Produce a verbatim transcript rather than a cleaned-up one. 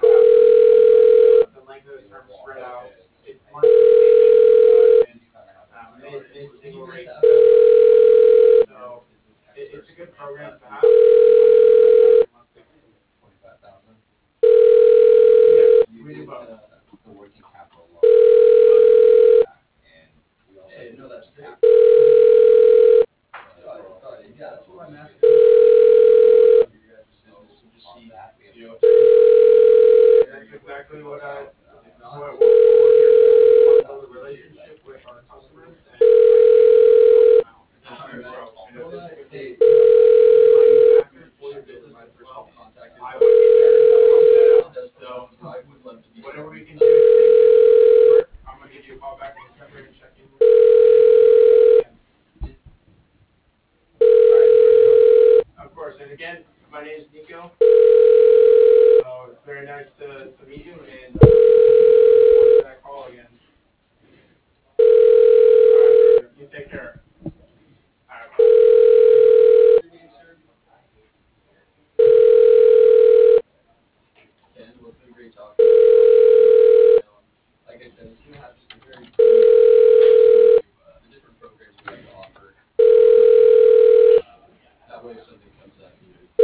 the length of the term spread out. It's monthly payments and uh, mid, mid single rate. So it, it's a good program to have. Monthly. Yes, we do both. The working capital loan and we also Hey, no, that's great. Sorry, sorry. Yeah, that's what I'm asking. Your guys' business and just see, you know, if there's That's exactly what I. What, what, what we're here for. We want to build a relationship with our customers and Alright, grow. And if this could hey, be factor for your business as well, I would be there to help that out. So I would love to be. whatever we can do to make this work, I'm gonna give you a call back in December and check in with you. Of course, and again, my name is Nico. So it's very nice to, to meet you, and uh, look forward to that call again. All right, you take care. All right, bye. Ken, well, it's been great talking to you. Like I said, it's gonna have just a very brief overview, uh, the different programs we have to offer. Uh, that way, if something comes up,